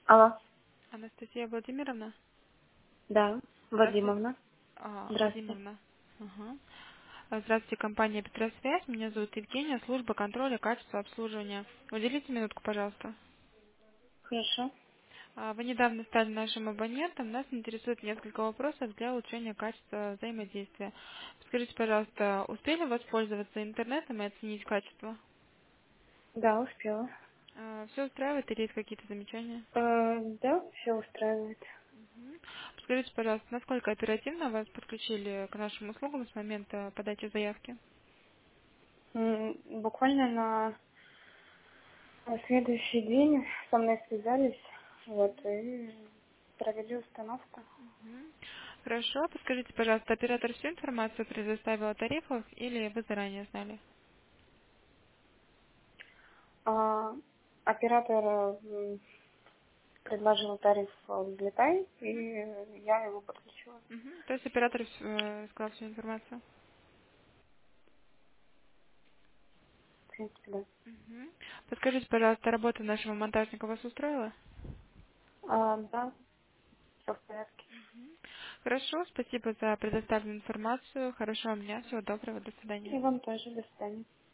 Алло, Анастасия Владимировна? да, Здравствуйте. Вадимовна. Здравствуйте. Вадимовна. Ага. Здравствуйте, компания Петросвязь. Меня зовут Евгения, служба контроля качества обслуживания. Уделите минутку, пожалуйста. Хорошо. Вы недавно стали нашим абонентом. Нас интересует несколько вопросов для улучшения качества взаимодействия. Скажите, пожалуйста, успели воспользоваться интернетом и оценить качество? Да, успела. Все устраивает или есть какие-то замечания? Да, все устраивает. Мгм. Скажите, пожалуйста, насколько оперативно вас подключили к нашим услугам с момента подачи заявки? Буквально на следующий день со мной связались, вот, и провели установку. Мгм. Хорошо. Подскажите, пожалуйста, оператор всю информацию предоставил о тарифах или вы заранее знали? А, Оператор предложил тариф «Взлетай», и я его подключила. Мгм. То есть оператор сказал всю информацию? В принципе, да. Мгм. Подскажите, пожалуйста, работа нашего монтажника вас устроила? Да, все в порядке. Хорошо, спасибо за предоставленную информацию. Хорошего дня, всего доброго, до свидания. И вам тоже. До свидания.